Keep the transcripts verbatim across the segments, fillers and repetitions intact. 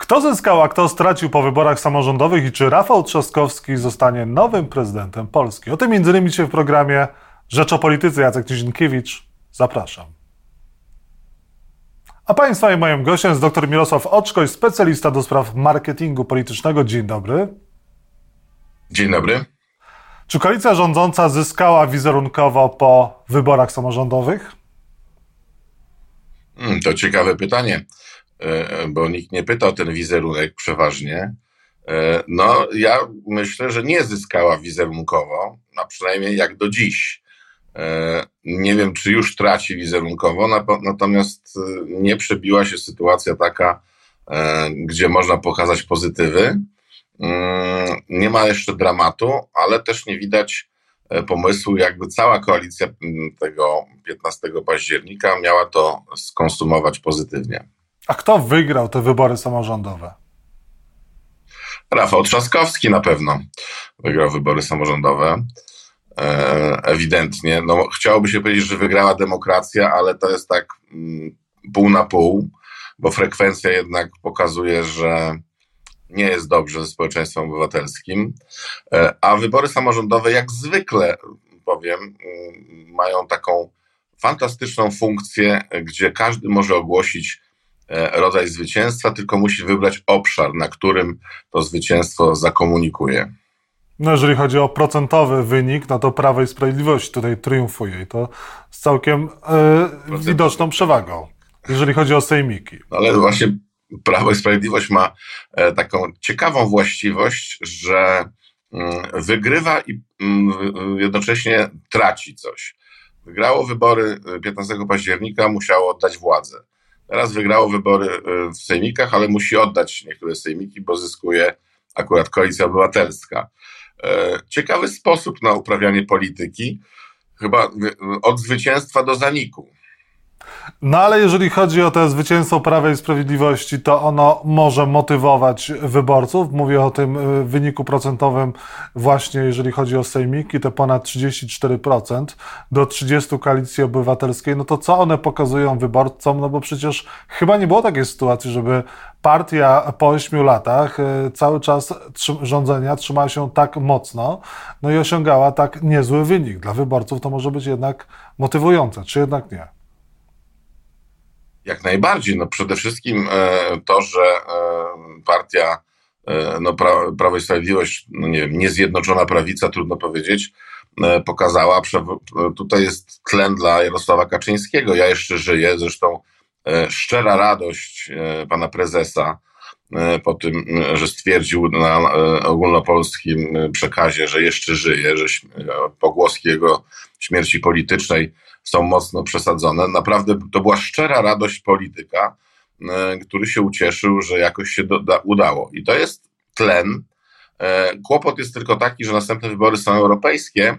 Kto zyskał, a kto stracił po wyborach samorządowych i czy Rafał Trzaskowski zostanie nowym prezydentem Polski? O tym między innymi dzisiaj w programie Rzecz o Polityce. Jacek Nizinkiewicz. Zapraszam. A Państwa i moim gościem jest dr Mirosław Oczkoś, specjalista do spraw marketingu politycznego. Dzień dobry. Dzień dobry. Czy koalicja rządząca zyskała wizerunkowo po wyborach samorządowych? Hmm, to ciekawe pytanie, bo nikt nie pyta o ten wizerunek przeważnie. No, ja myślę, że nie zyskała wizerunkowo, a przynajmniej jak do dziś. Nie wiem, czy już traci wizerunkowo, natomiast nie przebiła się sytuacja taka, gdzie można pokazać pozytywy. Nie ma jeszcze dramatu, ale też nie widać pomysłu, jakby cała koalicja tego piętnastego października miała to skonsumować pozytywnie. A kto wygrał te wybory samorządowe? Rafał Trzaskowski na pewno wygrał wybory samorządowe. Ewidentnie. No, chciałoby się powiedzieć, że wygrała demokracja, ale to jest tak pół na pół, bo frekwencja jednak pokazuje, że nie jest dobrze ze społeczeństwem obywatelskim, a wybory samorządowe jak zwykle, powiem, mają taką fantastyczną funkcję, gdzie każdy może ogłosić rodzaj zwycięstwa, tylko musi wybrać obszar, na którym to zwycięstwo zakomunikuje. No jeżeli chodzi o procentowy wynik, no to Prawo i Sprawiedliwość tutaj triumfuje i to z całkiem yy, widoczną przewagą, jeżeli chodzi o sejmiki. Ale właśnie Prawo i Sprawiedliwość ma taką ciekawą właściwość, że wygrywa i jednocześnie traci coś. Wygrało wybory piętnastego października, musiało oddać władzę. Teraz wygrało wybory w sejmikach, ale musi oddać niektóre sejmiki, bo zyskuje akurat Koalicja Obywatelska. Ciekawy sposób na uprawianie polityki, chyba od zwycięstwa do zaniku. No ale jeżeli chodzi o to zwycięstwo Prawa i Sprawiedliwości, to ono może motywować wyborców. Mówię o tym wyniku procentowym właśnie, jeżeli chodzi o sejmiki, te ponad trzydzieści cztery procent do trzydziestu Koalicji Obywatelskiej. No to co one pokazują wyborcom? No bo przecież chyba nie było takiej sytuacji, żeby partia po ośmiu latach cały czas rządzenia trzymała się tak mocno, no i osiągała tak niezły wynik. Dla wyborców to może być jednak motywujące, czy jednak nie? Jak najbardziej. No przede wszystkim to, że partia, no Prawo i Sprawiedliwość, no nie wiem, niezjednoczona prawica, trudno powiedzieć, pokazała, tutaj jest tlen dla Jarosława Kaczyńskiego. Ja jeszcze żyję, zresztą szczera radość pana prezesa po tym, że stwierdził na ogólnopolskim przekazie, że jeszcze żyje, że pogłoski jego śmierci politycznej są mocno przesadzone. Naprawdę to była szczera radość polityka, który się ucieszył, że jakoś się do, udało. I to jest tlen. Kłopot jest tylko taki, że następne wybory są europejskie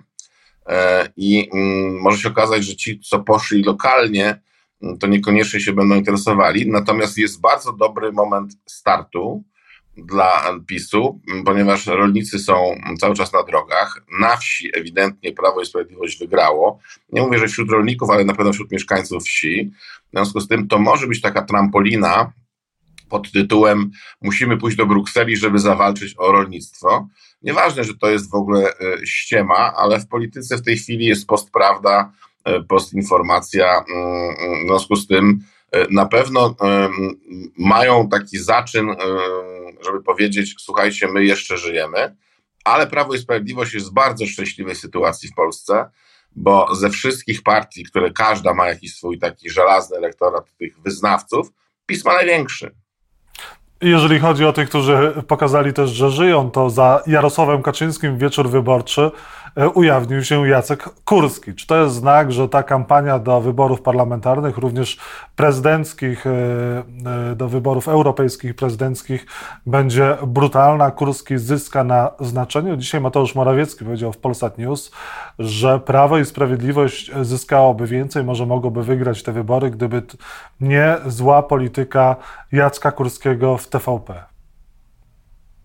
i może się okazać, że ci, co poszli lokalnie, to niekoniecznie się będą interesowali. Natomiast jest bardzo dobry moment startu dla PiSu, ponieważ rolnicy są cały czas na drogach. Na wsi ewidentnie Prawo i Sprawiedliwość wygrało. Nie mówię, że wśród rolników, ale na pewno wśród mieszkańców wsi. W związku z tym to może być taka trampolina pod tytułem musimy pójść do Brukseli, żeby zawalczyć o rolnictwo. Nieważne, że to jest w ogóle ściema, ale w polityce w tej chwili jest postprawda, postinformacja. W związku z tym na pewno mają taki zaczyn, żeby powiedzieć, słuchajcie, my jeszcze żyjemy, ale Prawo i Sprawiedliwość jest w bardzo szczęśliwej sytuacji w Polsce, bo ze wszystkich partii, które każda ma jakiś swój taki żelazny elektorat tych wyznawców, PiS ma największy. Jeżeli chodzi o tych, którzy pokazali też, że żyją, to za Jarosławem Kaczyńskim wieczór wyborczy ujawnił się Jacek Kurski. Czy to jest znak, że ta kampania do wyborów parlamentarnych, również prezydenckich, do wyborów europejskich, prezydenckich będzie brutalna? Kurski zyska na znaczeniu. Dzisiaj Mateusz Morawiecki powiedział w Polsat News, że Prawo i Sprawiedliwość zyskałoby więcej, może mogłoby wygrać te wybory, gdyby nie zła polityka Jacka Kurskiego w T V P.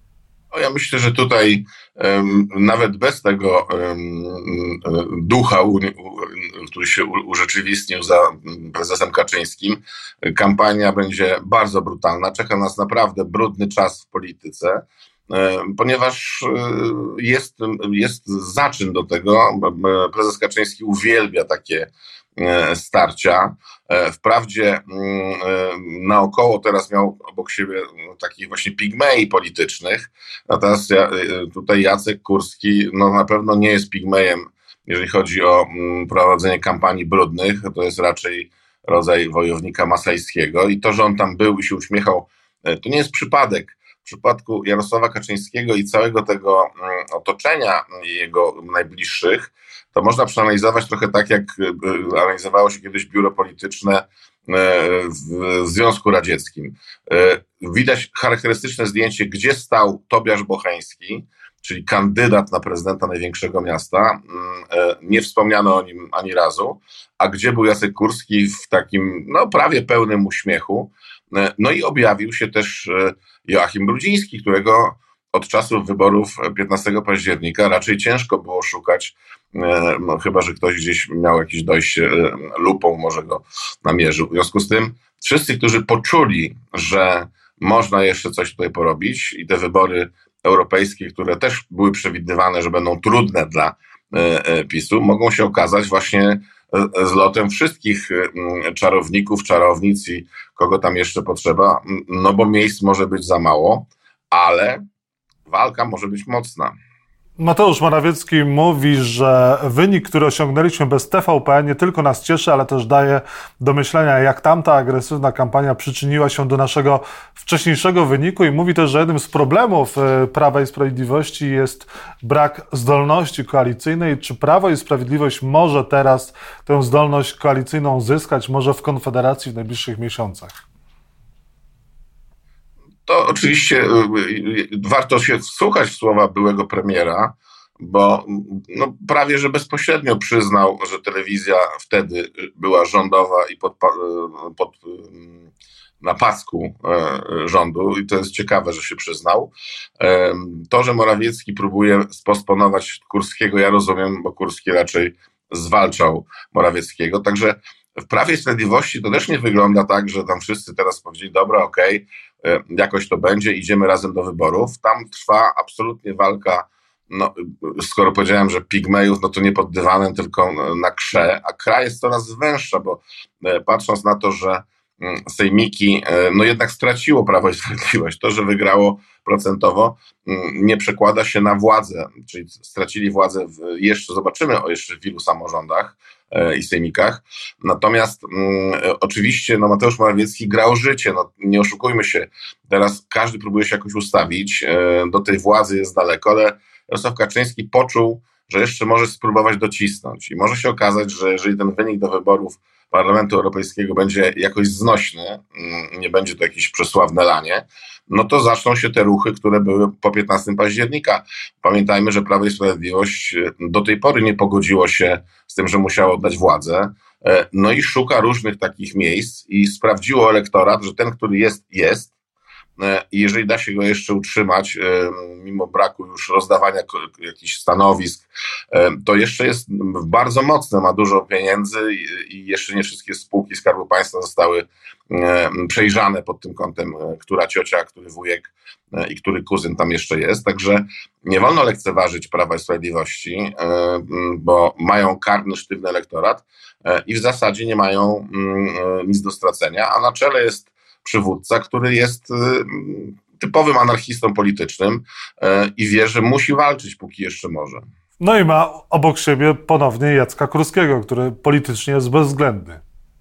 O, ja myślę, że tutaj um, nawet bez tego um, ducha, u, u, który się u, urzeczywistnił za prezesem Kaczyńskim, kampania będzie bardzo brutalna. Czeka nas naprawdę brudny czas w polityce, um, ponieważ um, jest, jest zaczyn do tego. Prezes Kaczyński uwielbia takie starcia. Wprawdzie naokoło teraz miał obok siebie takich właśnie pigmei politycznych, natomiast tutaj Jacek Kurski no na pewno nie jest pigmejem, jeżeli chodzi o prowadzenie kampanii brudnych, to jest raczej rodzaj wojownika masajskiego i to, że on tam był i się uśmiechał, to nie jest przypadek. W przypadku Jarosława Kaczyńskiego i całego tego otoczenia jego najbliższych, to można przeanalizować trochę tak, jak analizowało się kiedyś biuro polityczne w Związku Radzieckim. Widać charakterystyczne zdjęcie, gdzie stał Tobiasz Bocheński, czyli kandydat na prezydenta największego miasta. Nie wspomniano o nim ani razu. A gdzie był Jacek Kurski w takim no, prawie pełnym uśmiechu. No i objawił się też Joachim Brudziński, którego od czasów wyborów piętnastego października raczej ciężko było szukać, no, chyba że ktoś gdzieś miał jakieś dojście lupą, może go namierzył. W związku z tym wszyscy, którzy poczuli, że można jeszcze coś tutaj porobić i te wybory europejskie, które też były przewidywane, że będą trudne dla PiSu, mogą się okazać właśnie zlotem wszystkich czarowników, czarownic i kogo tam jeszcze potrzeba, no bo miejsc może być za mało, ale walka może być mocna. Mateusz Morawiecki mówi, że wynik, który osiągnęliśmy bez T V P nie tylko nas cieszy, ale też daje do myślenia, jak tamta agresywna kampania przyczyniła się do naszego wcześniejszego wyniku i mówi też, że jednym z problemów Prawa i Sprawiedliwości jest brak zdolności koalicyjnej. Czy Prawo i Sprawiedliwość może teraz tę zdolność koalicyjną zyskać, może w Konfederacji w najbliższych miesiącach? To oczywiście warto się wsłuchać w słowa byłego premiera, bo no, prawie że bezpośrednio przyznał, że telewizja wtedy była rządowa i pod, pod, na pasku rządu i to jest ciekawe, że się przyznał. To, że Morawiecki próbuje spostponować Kurskiego, ja rozumiem, bo Kurski raczej zwalczał Morawieckiego, także w Prawie i Sprawiedliwości to też nie wygląda tak, że tam wszyscy teraz powiedzieli, dobra, okej, okay, jakoś to będzie, idziemy razem do wyborów. Tam trwa absolutnie walka, no, skoro powiedziałem, że pigmejów, no to nie pod dywanem, tylko na krze, a kra jest coraz węższa, bo patrząc na to, że sejmiki, no jednak straciło Prawo i Sprawiedliwość, to, że wygrało procentowo, nie przekłada się na władzę, czyli stracili władzę, w, jeszcze zobaczymy o jeszcze w ilu samorządach i sejmikach. Natomiast um, oczywiście no, Mateusz Morawiecki grał życie, no, nie oszukujmy się, teraz każdy próbuje się jakoś ustawić, e, do tej władzy jest daleko, ale Jarosław Kaczyński poczuł, że jeszcze może spróbować docisnąć i może się okazać, że jeżeli ten wynik do wyborów Parlamentu Europejskiego będzie jakoś znośny, nie będzie to jakieś przesławne lanie, no to zaczną się te ruchy, które były po piętnastego października. Pamiętajmy, że Prawo i Sprawiedliwość do tej pory nie pogodziło się z tym, że musiało oddać władzę, no i szuka różnych takich miejsc i sprawdziło elektorat, że ten, który jest, jest. I jeżeli da się go jeszcze utrzymać, mimo braku już rozdawania jakichś stanowisk, to jeszcze jest bardzo mocne, ma dużo pieniędzy i jeszcze nie wszystkie spółki Skarbu Państwa zostały przejrzane pod tym kątem, która ciocia, który wujek i który kuzyn tam jeszcze jest. Także nie wolno lekceważyć Prawa i Sprawiedliwości, bo mają karny, sztywny elektorat i w zasadzie nie mają nic do stracenia, a na czele jest przywódca, który jest typowym anarchistą politycznym i wie, że musi walczyć, póki jeszcze może. No i ma obok siebie ponownie Jacka Kurskiego, który politycznie jest bezwzględny.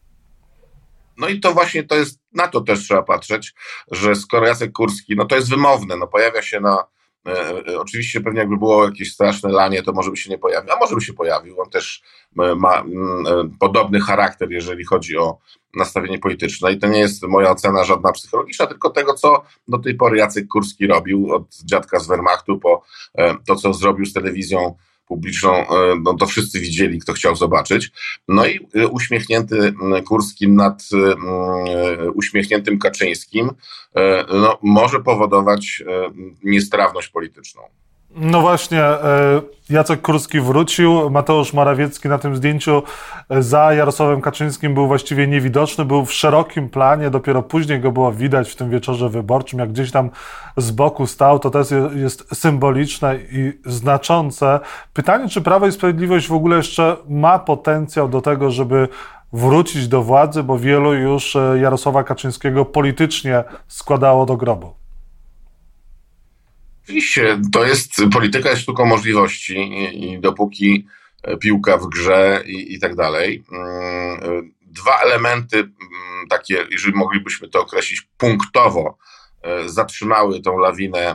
No i to właśnie to jest, na to też trzeba patrzeć, że skoro Jacek Kurski, no to jest wymowne, no pojawia się na, e, oczywiście pewnie jakby było jakieś straszne lanie, to może by się nie pojawił, a może by się pojawił, on też ma e, podobny charakter, jeżeli chodzi o nastawienie polityczne i to nie jest moja ocena żadna psychologiczna, tylko tego, co do tej pory Jacek Kurski robił, od dziadka z Wehrmachtu po e, to, co zrobił z telewizją publiczną, no to wszyscy widzieli, kto chciał zobaczyć. No i uśmiechnięty Kurski nad uśmiechniętym Kaczyńskim no, może powodować niestrawność polityczną. No właśnie, Jacek Kurski wrócił, Mateusz Morawiecki na tym zdjęciu za Jarosławem Kaczyńskim był właściwie niewidoczny, był w szerokim planie, dopiero później go było widać w tym wieczorze wyborczym, jak gdzieś tam z boku stał, to też jest symboliczne i znaczące. Pytanie, czy Prawo i Sprawiedliwość w ogóle jeszcze ma potencjał do tego, żeby wrócić do władzy, bo wielu już Jarosława Kaczyńskiego politycznie składało do grobu. Oczywiście, to jest, polityka jest sztuką możliwości i, i dopóki piłka w grze i, i tak dalej. Dwa elementy takie, jeżeli moglibyśmy to określić punktowo, zatrzymały tą lawinę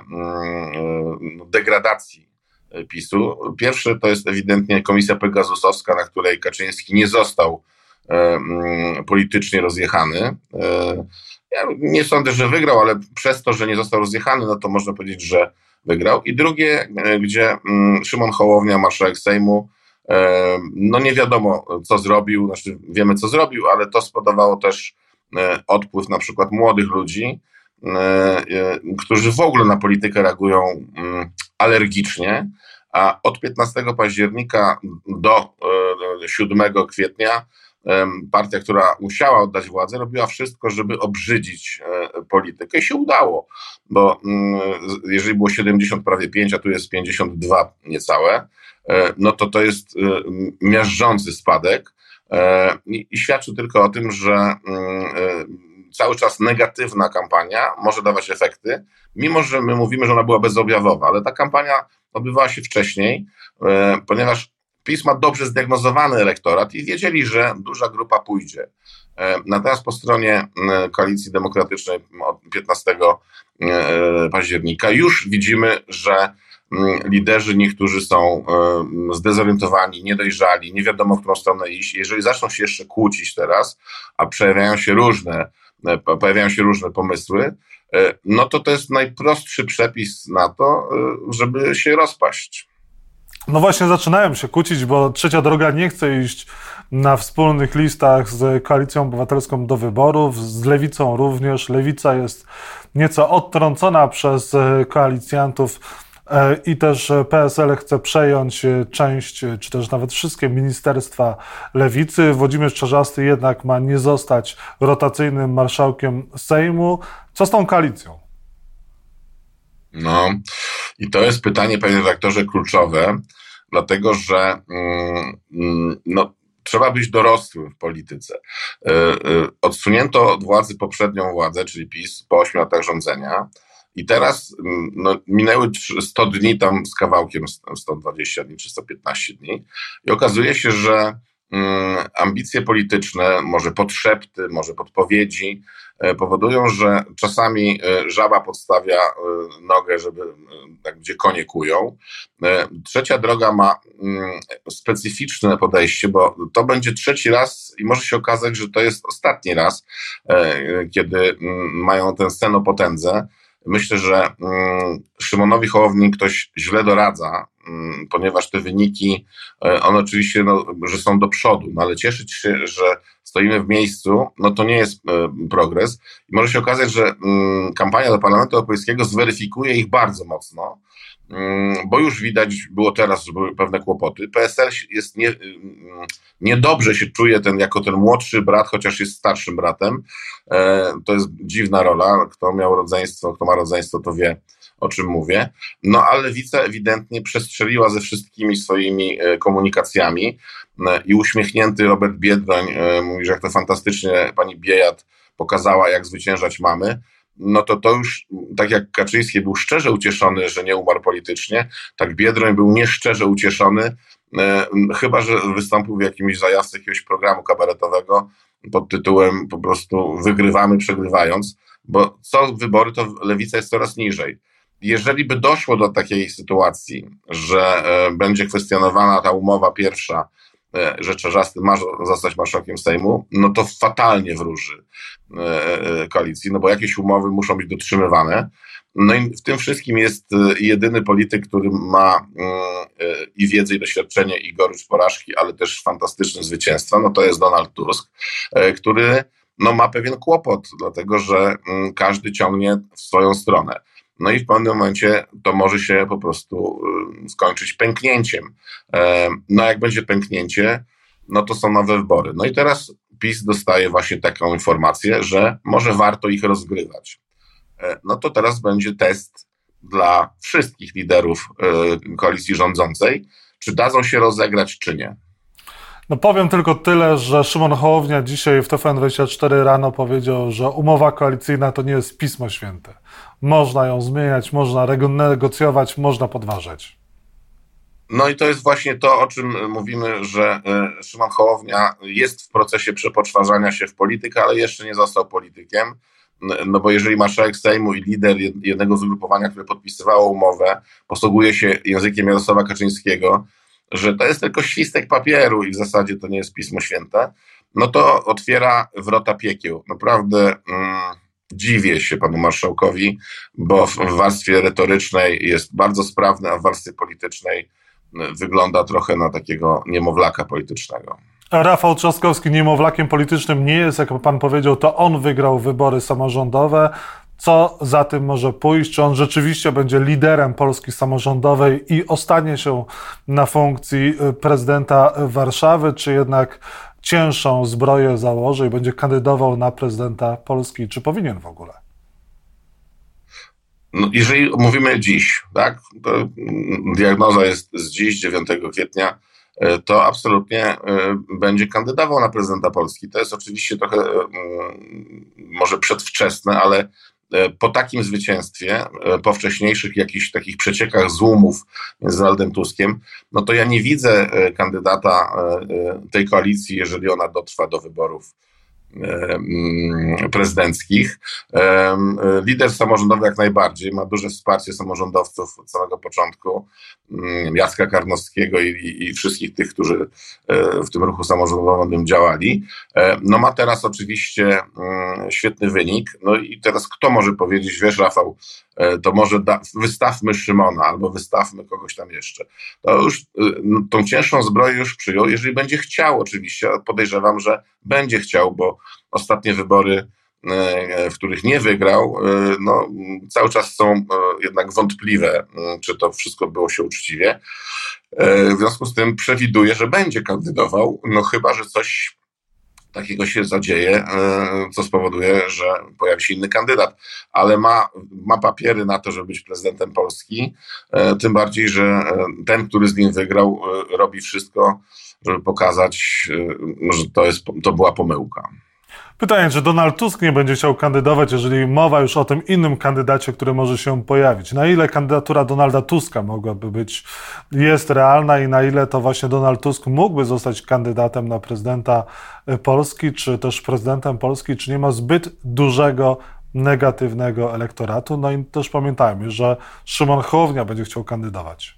degradacji PiSu. Pierwszy to jest ewidentnie komisja pegasusowska, na której Kaczyński nie został politycznie rozjechany. Ja nie sądzę, że wygrał, ale przez to, że nie został rozjechany, no to można powiedzieć, że wygrał. I drugie, gdzie Szymon Hołownia, marszałek Sejmu, no nie wiadomo, co zrobił, znaczy wiemy, co zrobił, ale to spowodowało też odpływ na przykład młodych ludzi, którzy w ogóle na politykę reagują alergicznie, a od piętnastego października do siódmego kwietnia partia, która musiała oddać władzę, robiła wszystko, żeby obrzydzić politykę i się udało, bo jeżeli było siedemdziesiąt prawie pięć, a tu jest pięćdziesiąt dwa niecałe, no to to jest miażdżący spadek i, i świadczy tylko o tym, że cały czas negatywna kampania może dawać efekty, mimo że my mówimy, że ona była bezobjawowa, ale ta kampania odbywała się wcześniej, ponieważ PiS ma dobrze zdiagnozowany elektorat i wiedzieli, że duża grupa pójdzie. Natomiast po stronie Koalicji Demokratycznej od piętnastego października już widzimy, że liderzy niektórzy są zdezorientowani, niedojrzali, nie wiadomo, w którą stronę iść. Jeżeli zaczną się jeszcze kłócić teraz, a pojawiają się różne, pojawiają się różne pomysły, no to to jest najprostszy przepis na to, żeby się rozpaść. No właśnie zaczynają się kłócić, bo Trzecia Droga nie chce iść na wspólnych listach z Koalicją Obywatelską do wyborów, z Lewicą również. Lewica jest nieco odtrącona przez koalicjantów i też P S L chce przejąć część, czy też nawet wszystkie ministerstwa Lewicy. Włodzimierz Czarzasty jednak ma nie zostać rotacyjnym marszałkiem Sejmu. Co z tą koalicją? No i to jest pytanie, panie redaktorze, kluczowe, dlatego że mm, no, trzeba być dorosłym w polityce. Odsunięto od władzy poprzednią władzę, czyli PiS, po ośmiu latach rządzenia i teraz no, minęły sto dni tam z kawałkiem, sto dwadzieścia dni czy sto piętnaście dni i okazuje się, że ambicje polityczne, może podszepty, może podpowiedzi powodują, że czasami żaba podstawia nogę, żeby tak, gdzie konie kują. Trzecia Droga ma specyficzne podejście, bo to będzie trzeci raz i może się okazać, że to jest ostatni raz, kiedy mają tę scenopotędzę. Myślę, że Szymonowi Hołowni ktoś źle doradza, ponieważ te wyniki, one oczywiście, no, że są do przodu, no ale cieszyć się, że stoimy w miejscu, no to nie jest progres. I może się okazać, że kampania do Parlamentu Europejskiego zweryfikuje ich bardzo mocno, bo już widać, było teraz, że były pewne kłopoty. P S L jest nie, niedobrze się czuje ten, jako ten młodszy brat, chociaż jest starszym bratem. To jest dziwna rola. Kto miał rodzeństwo, kto ma rodzeństwo, to wie, o czym mówię. No ale Lewica ewidentnie przestrzeliła ze wszystkimi swoimi komunikacjami i uśmiechnięty Robert Biedroń mówi, że jak to fantastycznie pani Biejat pokazała, jak zwyciężać mamy. No to to już, tak jak Kaczyński był szczerze ucieszony, że nie umarł politycznie, tak Biedroń był nieszczerze ucieszony, e, chyba że wystąpił w jakimś zajawce jakiegoś programu kabaretowego pod tytułem po prostu wygrywamy przegrywając, bo co wybory, to Lewica jest coraz niżej. Jeżeli by doszło do takiej sytuacji, że e, będzie kwestionowana ta umowa pierwsza, że Czarzasty ma zostać marszałkiem Sejmu, no to fatalnie wróży koalicji, no bo jakieś umowy muszą być dotrzymywane. No i w tym wszystkim jest jedyny polityk, który ma i wiedzę, i doświadczenie, i gorycz porażki, ale też fantastyczne zwycięstwa, no to jest Donald Tusk, który no ma pewien kłopot, dlatego że każdy ciągnie w swoją stronę. No i w pewnym momencie to może się po prostu skończyć pęknięciem. No a jak będzie pęknięcie, no to są nowe wybory. No i teraz PiS dostaje właśnie taką informację, że może warto ich rozgrywać. No to teraz będzie test dla wszystkich liderów koalicji rządzącej, czy dadzą się rozegrać, czy nie. No powiem tylko tyle, że Szymon Hołownia dzisiaj w T V N dwadzieścia cztery rano powiedział, że umowa koalicyjna to nie jest Pismo Święte. Można ją zmieniać, można renegocjować, można podważać. No i to jest właśnie to, o czym mówimy, że Szymon Hołownia jest w procesie przepoczwarzania się w politykę, ale jeszcze nie został politykiem. No bo jeżeli marszałek Sejmu i lider jednego z ugrupowania, które podpisywało umowę, posługuje się językiem Jarosława Kaczyńskiego, że to jest tylko świstek papieru i w zasadzie to nie jest Pismo Święte, no to otwiera wrota piekieł. Naprawdę mm, dziwię się panu marszałkowi, bo w warstwie retorycznej jest bardzo sprawny, a w warstwie politycznej wygląda trochę na takiego niemowlaka politycznego. Rafał Trzaskowski niemowlakiem politycznym nie jest, jak pan powiedział, to on wygrał wybory samorządowe. Co za tym może pójść? Czy on rzeczywiście będzie liderem Polski samorządowej i ostanie się na funkcji prezydenta Warszawy, czy jednak cięższą zbroję założy i będzie kandydował na prezydenta Polski? Czy powinien w ogóle? No, jeżeli mówimy dziś, tak, to diagnoza jest z dziś, dziewiątego kwietnia, to absolutnie będzie kandydował na prezydenta Polski. To jest oczywiście trochę może przedwczesne, ale po takim zwycięstwie, po wcześniejszych jakichś takich przeciekach złumów między Donaldem Tuskiem, no to ja nie widzę kandydata tej koalicji, jeżeli ona dotrwa do wyborów prezydenckich. Lider samorządowy jak najbardziej, ma duże wsparcie samorządowców od samego początku, Jacka Karnowskiego i, i, i wszystkich tych, którzy w tym ruchu samorządowym działali. No ma teraz oczywiście świetny wynik, no i teraz kto może powiedzieć, wiesz Rafał, to może da, wystawmy Szymona albo wystawmy kogoś tam jeszcze. To już no, tą cięższą zbroję już przyjął, jeżeli będzie chciał oczywiście, podejrzewam, że będzie chciał, bo ostatnie wybory, w których nie wygrał, no, cały czas są jednak wątpliwe, czy to wszystko było się uczciwie. W związku z tym przewiduję, że będzie kandydował, no chyba, że coś takiego się zadzieje, co spowoduje, że pojawi się inny kandydat, ale ma, ma papiery na to, żeby być prezydentem Polski, tym bardziej, że ten, który z nim wygrał, robi wszystko, żeby pokazać, że to, jest, to była pomyłka. Pytanie, czy Donald Tusk nie będzie chciał kandydować, jeżeli mowa już o tym innym kandydacie, który może się pojawić? Na ile kandydatura Donalda Tuska mogłaby być, jest realna i na ile to właśnie Donald Tusk mógłby zostać kandydatem na prezydenta Polski, czy też prezydentem Polski, czy nie ma zbyt dużego negatywnego elektoratu? No i też pamiętajmy, że Szymon Hołownia będzie chciał kandydować.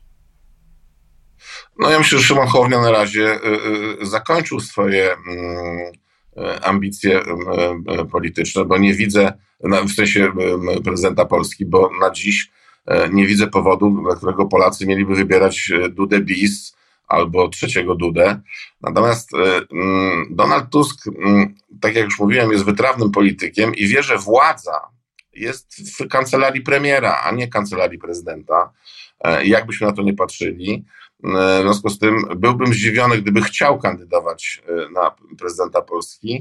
No ja myślę, że Szymon Hołownia na razie y, y, zakończył swoje y, ambicje polityczne, bo nie widzę, w sensie prezydenta Polski, bo na dziś nie widzę powodu, dla którego Polacy mieliby wybierać Dudę bis albo trzeciego Dudę. Natomiast Donald Tusk, tak jak już mówiłem, jest wytrawnym politykiem i wie, że władza jest w kancelarii premiera, a nie kancelarii prezydenta. Jakbyśmy na to nie patrzyli, w związku z tym byłbym zdziwiony, gdyby chciał kandydować na prezydenta Polski.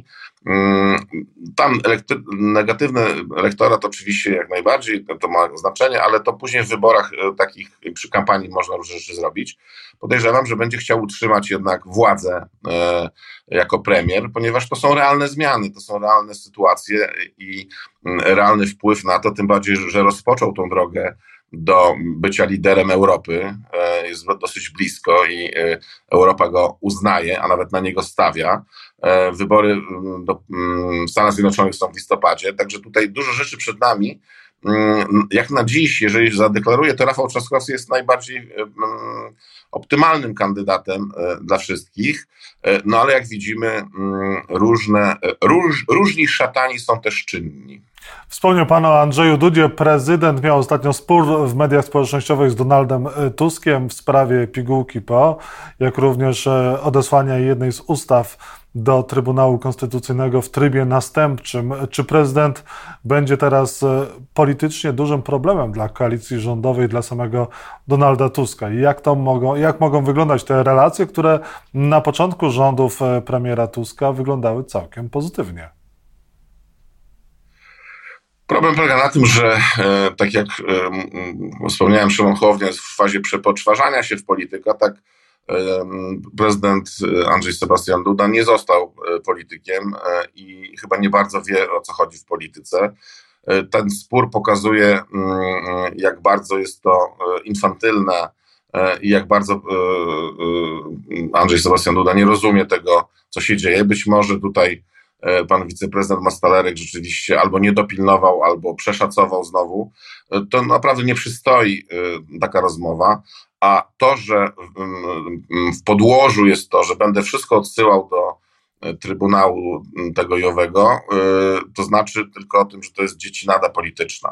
Tam elektry- negatywny elektorat oczywiście jak najbardziej, to ma znaczenie, ale to później w wyborach takich, przy kampanii można różne rzeczy zrobić. Podejrzewam, że będzie chciał utrzymać jednak władzę e, jako premier, ponieważ to są realne zmiany, to są realne sytuacje i realny wpływ na to, tym bardziej, że rozpoczął tą drogę do bycia liderem Europy, jest dosyć blisko i Europa go uznaje, a nawet na niego stawia. Wybory do Stanów Zjednoczonych są w listopadzie, także tutaj dużo rzeczy przed nami. Jak na dziś, jeżeli zadeklaruje, to Rafał Trzaskowski jest najbardziej optymalnym kandydatem dla wszystkich, no ale jak widzimy, różne, róż, różni szatani są też czynni. Wspomniał Pan o Andrzeju Dudzie. Prezydent miał ostatnio spór w mediach społecznościowych z Donaldem Tuskiem w sprawie pigułki P O, jak również odesłania jednej z ustaw do Trybunału Konstytucyjnego w trybie następczym. Czy prezydent będzie teraz politycznie dużym problemem dla koalicji rządowej, dla samego Donalda Tuska? I jak to mogą, jak mogą wyglądać te relacje, które na początku rządów premiera Tuska wyglądały całkiem pozytywnie? Problem polega na tym, że tak jak wspomniałem, Szymon Hołownia jest w fazie przepoczwarzania się w polityka, tak prezydent Andrzej Sebastian Duda nie został politykiem i chyba nie bardzo wie, o co chodzi w polityce. Ten spór pokazuje, jak bardzo jest to infantylne i jak bardzo Andrzej Sebastian Duda nie rozumie tego, co się dzieje. Być może tutaj pan wiceprezydent Mastalerek rzeczywiście albo nie dopilnował, albo przeszacował znowu. To naprawdę nie przystoi taka rozmowa. A to, że w podłożu jest to, że będę wszystko odsyłał do Trybunału tego jowego, to znaczy tylko o tym, że to jest dziecinada polityczna.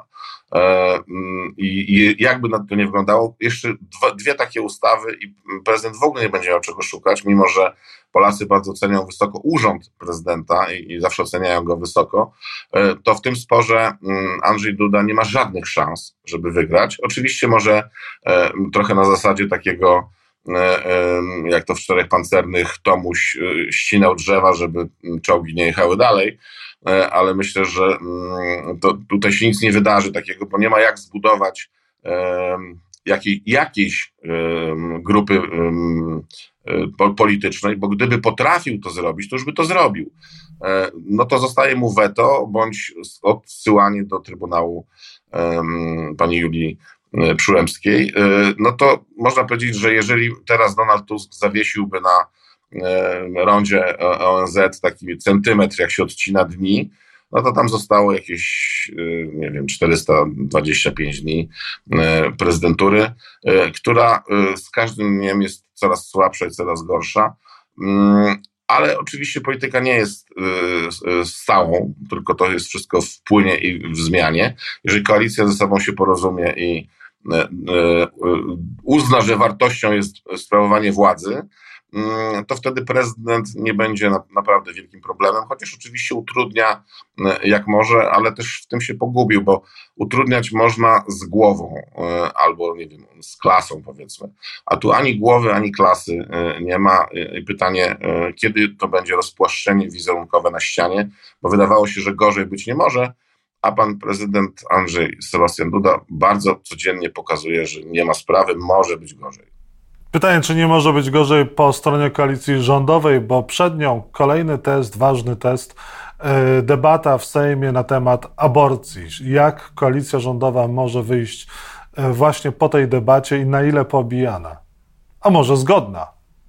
I jakby na to nie wyglądało, jeszcze dwa, dwie takie ustawy i prezydent w ogóle nie będzie miał czego szukać, mimo że Polacy bardzo cenią wysoko urząd prezydenta i, i zawsze oceniają go wysoko, to w tym sporze Andrzej Duda nie ma żadnych szans, żeby wygrać. Oczywiście może trochę na zasadzie takiego, jak to w Czterech Pancernych, Tomuś ścinał drzewa, żeby czołgi nie jechały dalej, ale myślę, że to tutaj się nic nie wydarzy takiego, bo nie ma jak zbudować jakiej, jakiejś grupy politycznej, bo gdyby potrafił to zrobić, to już by to zrobił. No to zostaje mu weto, bądź odsyłanie do Trybunału pani Julii Przyłębskiej. No to można powiedzieć, że jeżeli teraz Donald Tusk zawiesiłby na rondzie O N Z taki centymetr, jak się odcina dni, no to tam zostało jakieś, nie wiem, czterysta dwadzieścia pięć dni prezydentury, która z każdym dniem jest coraz słabsza i coraz gorsza. Ale oczywiście polityka nie jest stałą, tylko to jest wszystko w płynie i w zmianie. Jeżeli koalicja ze sobą się porozumie i uzna, że wartością jest sprawowanie władzy, to wtedy prezydent nie będzie naprawdę wielkim problemem, chociaż oczywiście utrudnia jak może, ale też w tym się pogubił, bo utrudniać można z głową albo, nie wiem, z klasą, powiedzmy. A tu ani głowy, ani klasy nie ma. I pytanie, kiedy to będzie rozpłaszczenie wizerunkowe na ścianie, bo wydawało się, że gorzej być nie może, a pan prezydent Andrzej Sebastian Duda bardzo codziennie pokazuje, że nie ma sprawy, może być gorzej. Pytanie, czy nie może być gorzej po stronie koalicji rządowej, bo przed nią kolejny test, ważny test, debata w Sejmie na temat aborcji. Jak koalicja rządowa może wyjść właśnie po tej debacie i na ile pobijana? A może zgodna?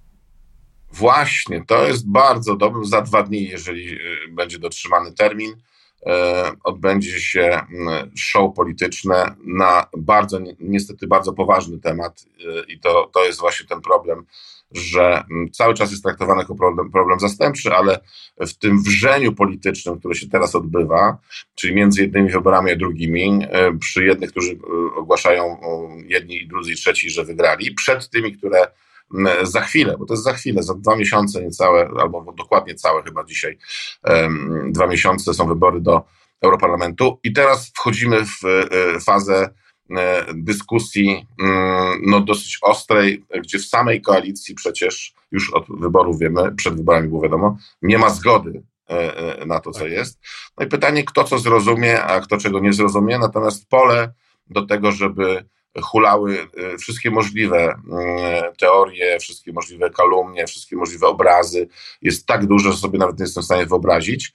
Właśnie, to jest bardzo dobre. Za dwa dni, jeżeli będzie dotrzymany termin, odbędzie się show polityczne na bardzo, niestety bardzo poważny temat i to, to jest właśnie ten problem, że cały czas jest traktowany jako problem, problem zastępczy, ale w tym wrzeniu politycznym, które się teraz odbywa, czyli między jednymi wyborami a drugimi, przy jednych, którzy ogłaszają jedni, i drudzy i trzeci, że wygrali, przed tymi, które za chwilę, bo to jest za chwilę, za dwa miesiące niecałe, albo dokładnie całe chyba dzisiaj, um, dwa miesiące są wybory do Europarlamentu i teraz wchodzimy w e, fazę e, dyskusji e, no dosyć ostrej, gdzie w samej koalicji przecież już od wyborów wiemy, przed wyborami było wiadomo, nie ma zgody e, na to, co jest. No i pytanie, kto co zrozumie, a kto czego nie zrozumie, natomiast pole do tego, żeby hulały wszystkie możliwe teorie, wszystkie możliwe kalumnie, wszystkie możliwe obrazy. Jest tak duże, że sobie nawet nie jestem w stanie wyobrazić.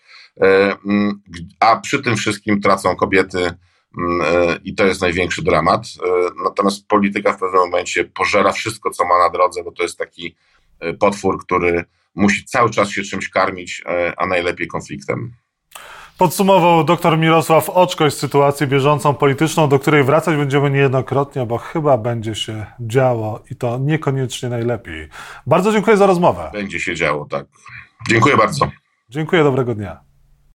A przy tym wszystkim tracą kobiety i to jest największy dramat. Natomiast polityka w pewnym momencie pożera wszystko, co ma na drodze, bo to jest taki potwór, który musi cały czas się czymś karmić, a najlepiej konfliktem. Podsumował dr Mirosław Oczkoś sytuację bieżącą polityczną, do której wracać będziemy niejednokrotnie, bo chyba będzie się działo i to niekoniecznie najlepiej. Bardzo dziękuję za rozmowę. Będzie się działo, tak. Dziękuję bardzo. Dziękuję, dobrego dnia.